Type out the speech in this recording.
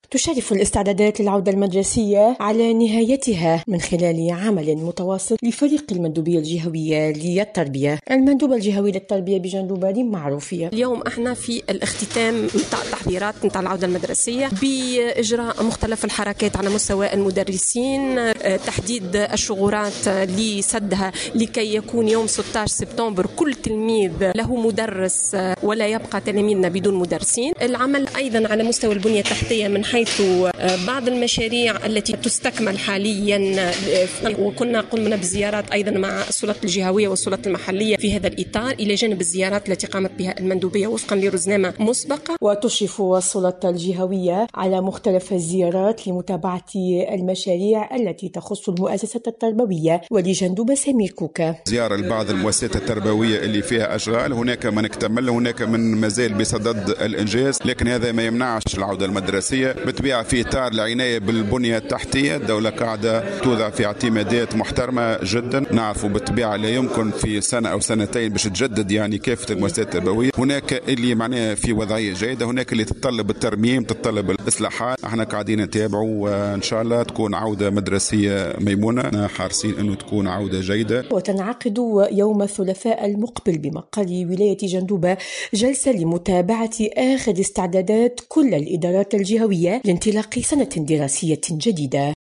تشرف الاستعدادات للعودة المدرسية على نهايتها من خلال عمل متواصل لفريق المندوبية الجهوية للتربية. المندوبة الجهوي للتربية بجندوبة ريم معروفية. اليوم احنا في الاختتام نتاع التحضيرات نتاع العودة المدرسية بإجراء مختلف الحركات على مستوى المدرسين، تحديد الشغورات لسدها لكي يكون يوم 16 سبتمبر كل تلميذ له مدرس ولا يبقى تلاميذنا بدون مدرسين. العمل أيضا على مستوى البنية التحتية من حيث بعض المشاريع التي تستكمل حاليا، وكنا قمنا بزيارات أيضا مع السلطات الجهوية والسلطات المحلية في هذا الإطار، إلى جانب الزيارات التي قامت بها المندوبية وفقا لرزنامة مسبقة. وتشرف السلطة الجهوية على مختلف الزيارات لمتابعة المشاريع التي تخص المؤسسات التربوية. ولجندوبة سمير كوكا زيارة لبعض المؤسسات التربوية اللي فيها أشغال، هناك من اكتمل، هناك من مازال بصدد الإنجاز، لكن هذا ما يمنعش العودة المدرسية بالطبيعة في إطار العناية بالبنية التحتية. الدولة قاعدة توضع في اعتمادات محترمة جدا، نعرفوا بالطبيعة لا يمكن في سنة أو سنتين باش تجدد يعني كافة المؤسسات التربوية. هناك اللي معناها في وضعية جيدة، هناك اللي تتطلب الترميم، تتطلب الإصلاحات. احنا قاعدين نتابعوا وإن شاء الله تكون عودة مدرسية ميمونة، حارسين أنه تكون عودة جيدة. وتنعقد يوم الثلاثاء المقبل بمقر ولاية جندوبة جلسة لمتابعة آخر استعدادات كل الإدارات الجهوية لانطلاق سنة دراسية جديدة.